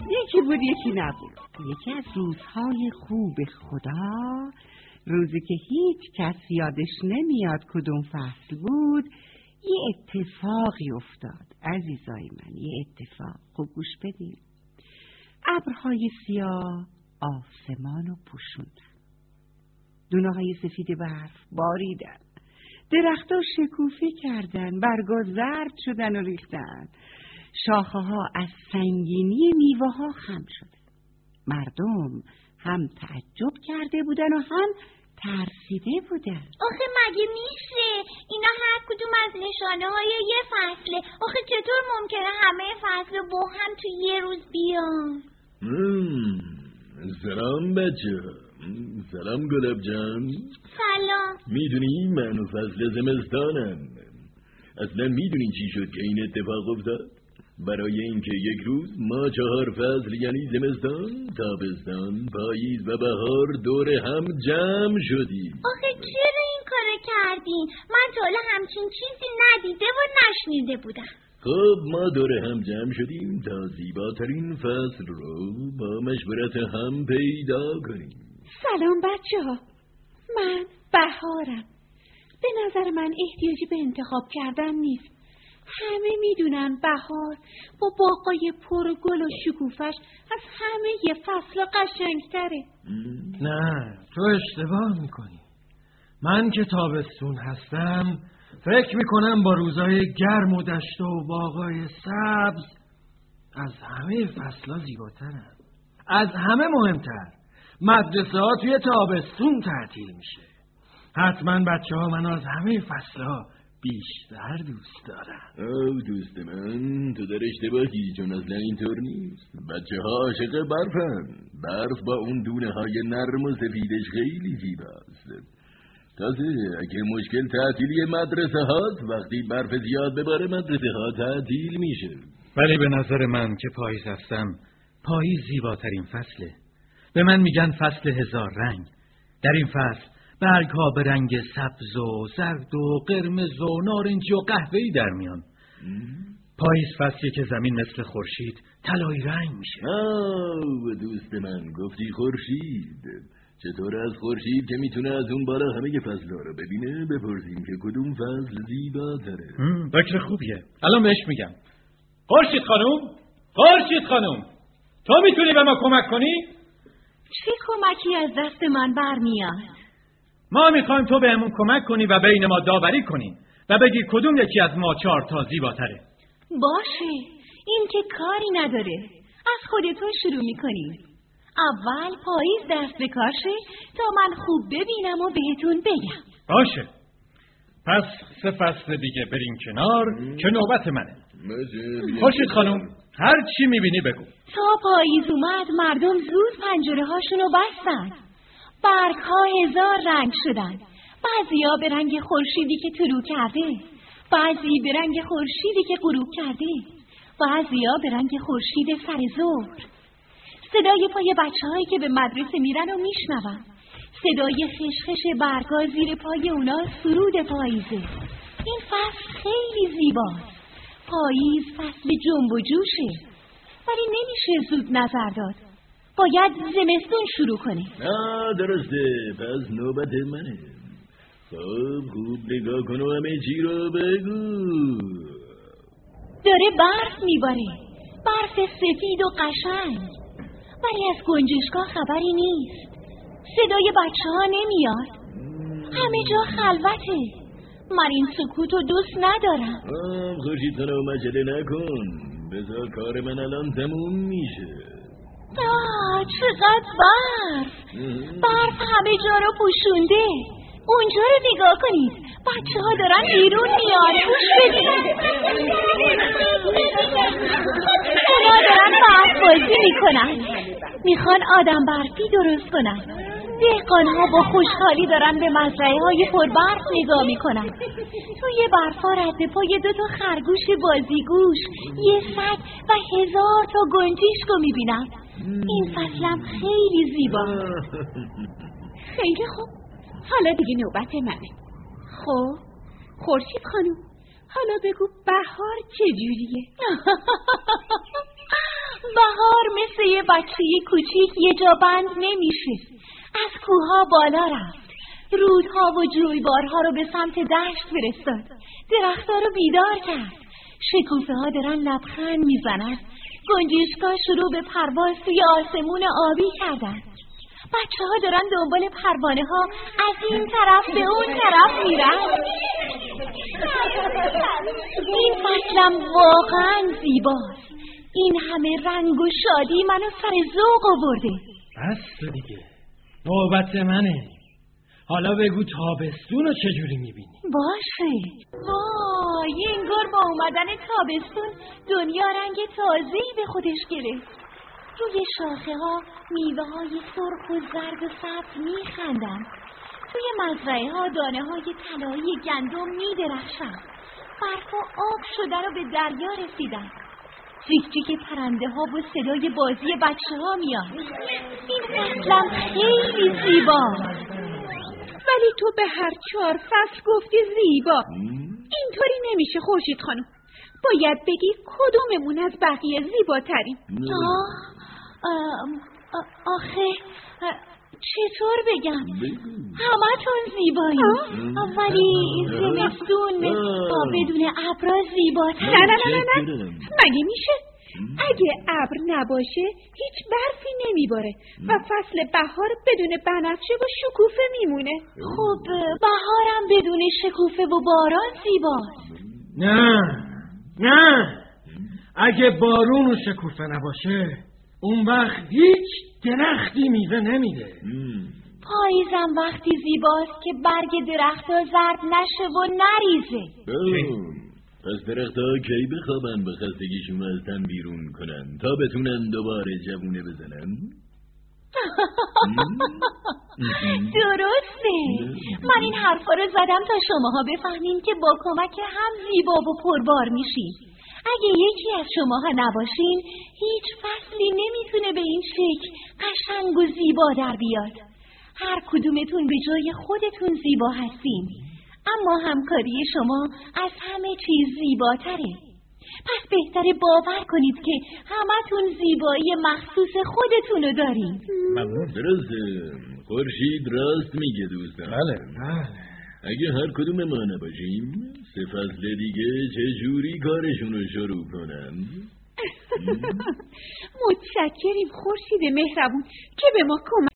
یکی بود یکی نبود. یکی از روزهای خوب خدا، روزی که هیچ کس یادش نمیاد کدوم فصل بود، یه اتفاقی افتاد. عزیزای من، یه اتفاق. خوب گوش بدین. ابرهای سیاه آسمان رو پوشوندن، دونه‌های سفید برف باریدن، درخت‌ها شکوفه کردن، برگا زرد شدن و ریختن، شاخه‌ها از سنگینی میوه‌ها خم شدن. مردم هم تعجب کرده بودن و هم ترسیده بودن. آخه مگه میشه؟ اینا هر کدوم از نشانه‌های یه فصله. آخه چطور ممکنه همه فصل با هم تو یه روز بیان؟ سلام بچه. سلام گلاب جان. سلام. میدونی من و فصل زمستانم. اصلا میدونی چی شد که این اتفاق افتاد؟ برای اینکه یک روز ما 4 فصل یعنی زمستان، تابستان، پاییز و بهار دور هم جمع شدیم. آخه چرا این کارو کردین؟ من تا حالا همچین چیزی ندیده و نشنیده بودم. خب ما دور هم جمع شدیم تا زیباترین فصل رو با مشورت هم پیدا کنیم. سلام بچه‌ها، من بهارم. به نظر من احتیاجی به انتخاب کردن نیست. همه میدونن بهار با باغای پر گل و شکوفش از همه یه فصل قشنگتره. نه، تو اشتباه میکنی. من که تابستون هستم فکر میکنم با روزای گرم و دشت و باغای سبز از همه فصلها زیباترم. از همه مهمتر مدرسه ها توی تابستون تعطیل میشه. حتما بچه ها منو از همه فصلها بیشتر دوست دارن. او دوست من، تو در اشتباهی، چون اصلا اینطور نیست. بچه ها عاشق برفن. برف با اون دونه های نرم و سفیدش خیلی زیباست. تازه اگه مشکل تعطیلی مدرسه هاست، وقتی برف زیاد بباره مدرسه ها تعطیل میشه. ولی به نظر من که پاییز هستم، پاییز زیباترین فصله. به من میگن فصل 1000 رنگ. در این فصل برگ‌ها به رنگ سبز و زرد و قرمز و نارنجی و قهوه‌ای در میان. پاییز فصلی که زمین مثل خورشید طلایی رنگ میشه. دوست من، گفتی خورشید. چطور از خورشید که میتونه از اون بالا همه فصل‌ها رو ببینه بپرسیم که کدوم فصل زیباتره؟ فکر خوبیه. الان بهش میگم. خورشید خانم، تو میتونی به ما کمک کنی؟ چه کمکی از دست من برمیاد؟ ما میخوایم تو بهمون کمک کنی و بین ما داوری کنی و بگی کدوم یکی از ما 4 تا زیباتره. باشه، این که کاری نداره. از خودتون شروع میکنیم. اول پاییز دست به کارشه تا من خوب ببینم و بهتون بگم. باشه، پس 3 فصل دیگه بریم کنار که نوبت منه. خورشید خانم، هر چی میبینی بگو. تا پاییز اومد مردم زود پنجره هاشونو بستن. برگ‌ها 1000 رنگ شدن. بعضیا به رنگ خورشیدی که طلوع کرده، بعضی به رنگ خورشیدی که غروب کرده، بعضیا به رنگ خورشید سر ظهر. صدای پای بچه‌هایی که به مدرسه میرن و میشنون. صدای خشخش برگ‌ها زیر پای اونا سرود پاییزه. این فصل خیلی زیباست. پاییز فصل جنب و جوشه، ولی نمیشه زود نظر داد. باید زمستون شروع کنه. درسته، پس نوبت منه. خب خوب نگاه کن و همه چی رو بگو. داره برف میباره، برف سفید و قشنگ، ولی از گنجشگاه خبری نیست. صدای بچه ها نمیاد. همه جا خلوته. من این سکوتو دوست ندارم. خورشید خانم عجله نکن، بذار کار من الان تموم میشه. چقدر برف همه جا رو پوشونده. اونجا رو نگاه کنید، بچه ها دارن بیرون میان. گوش بدید، اونا دارن برف بازی میکنن. میخوان آدم برفی درست کنن. دهقان‌ها با خوشحالی دارن به مزرعه های پر برف نگاه میکنن. توی برفا رد پای 2 تا خرگوش بازیگوش، یه سگ و 1000 تا گنجشک میبینن. این فصلم خیلی زیبا. خیلی خوب، حالا دیگه نوبت منه. خب خورشید خانم، حالا بگو بهار چجوریه؟ بهار مثل یه بچه کوچیک یه جا بند نمیشه. از کوها بالا رفت، رودها و جویبارها رو به سمت دشت فرستاد، درختها رو بیدار کرد، شکوفه ها دارن لبخند میزنن، گنجشک‌ها شروع به پرواز توی آسمون آبی کردن، بچه ها دارن دنبال پروانه ها از این طرف به اون طرف میرن. این فصلم واقعا زیباست. این همه رنگ و شادی منو سر ذوق آورده. بس دیگه، نوبت منه. حالا بگو تابستون رو چجوری میبینی؟ باشه. وای، انگار با اومدن تابستون دنیا رنگ تازه‌ای به خودش گرفت. روی شاخه ها میوه های سرخ و زرد و سبز میخندن. توی مزرعه ها دانه های طلایی گندم میدرخشن. برف و آب شده رو به دریا رسیدن. جیک جیک پرنده ها و صدای بازی بچه ها میاد. این فصلم خیلی زیباست. ولی تو به هر 4 فصل گفتی زیبا. اینطوری نمیشه خورشید خانم. باید بگی کدوممون از بقیه زیباتریم. آخه چطور بگم؟ همتون زیبایی، ولی زمستون با بدون ابر زیباتر. نه مگه میشه؟ اگه ابر نباشه هیچ برفی نمیباره و فصل بهار بدون بنفشه و شکوفه میمونه. خب بهارم بدون شکوفه و باران زیباست. نه اگه بارون و شکوفه نباشه اون وقت هیچ درختی میوه نمیده. پاییزم وقتی زیباست که برگ درخت‌ها زرد نشه و نریزه. پس درخت‌ها کی بخوابن به خستگیشون از تن بیرون کنن تا بتونن دوباره جوونه بزنن؟ درسته. من این حرفا رو زدم تا شماها بفهمین که با کمک هم زیبا و پربار میشین. اگه یکی از شماها نباشین هیچ فصلی نمیتونه به این شکل قشنگ و زیبا در بیاد. هر کدومتون به جای خودتون زیبا هستین، اما همکاری شما از همه چیز زیباتره. پس بهتره باور کنید که همتون زیبایی مخصوص خودتونو دارین. ممنون. درسته، خورشید راست میگه دوستان. بله. اگه هر کدوم ما نباشیم 3 فصل دیگه چجوری کارشون رو شروع کنن؟ متشکریم خورشید مهربون که به ما کمک